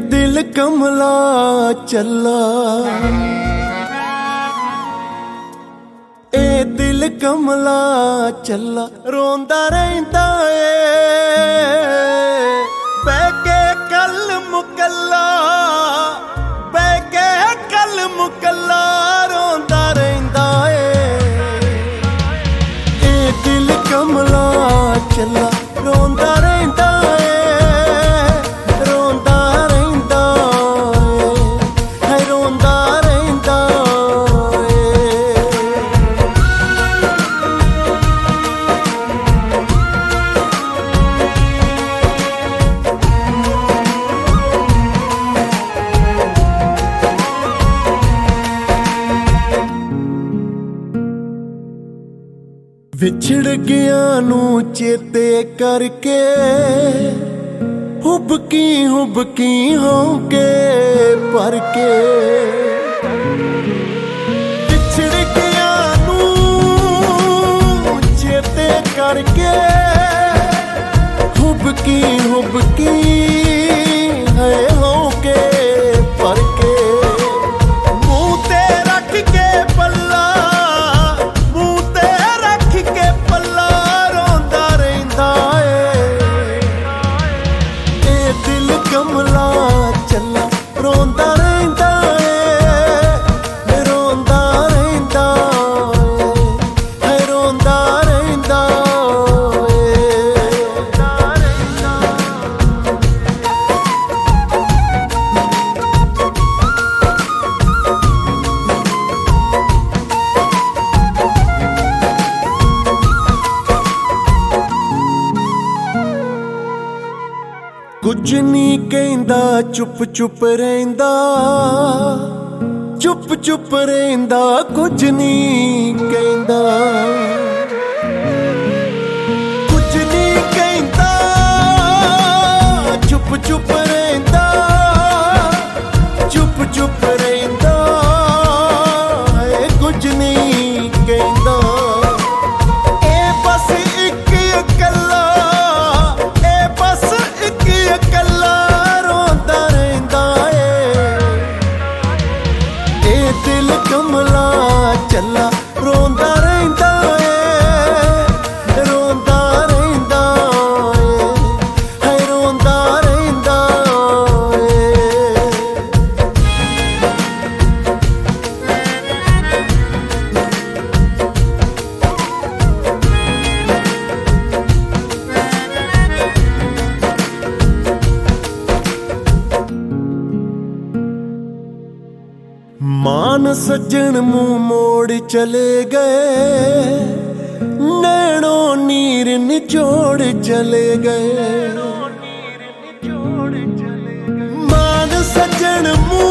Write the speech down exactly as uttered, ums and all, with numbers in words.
दिल कमला चला, ए दिल कमला चला रोंदा रहिंदा ए बह के कल मुकल्ला, बह के कल मुकल्ला रोंदा रहिंदा ए, ए दिल कमला चला रोंदा रहिंदा विछड़ गया नू चेते करके हुबकी हुबकी होके पर के, विछड़ गया नू चेते करके हुबकी हुबकी है होके पर के, कमला चला रोंदा रहिंदा ए, रोंदा रहिंदा ए, रोंदा रहिंदा कुछ नहीं कहंदा चुप चुप रहिंदा, चुप चुप रहिंदा कुछ नहीं कहंदा, कुछ नहीं कहंदा चुप चुप रहिंदा, चुप चुप रहिंदा कुछ नहीं कहंदा, ए बस एक अकल्ला, ए बस एक अकल्ला रोंदा रहिंदा ए, ए दिल कमला चला रोंदा रहिंदा ए, रोंदा रहिंदा ए, है रोंदा रहिंदा मान सज्जन मुंह मोड़ चले गए, नैनों नीर निचोड़ चले गए, मान सज्जन मुंह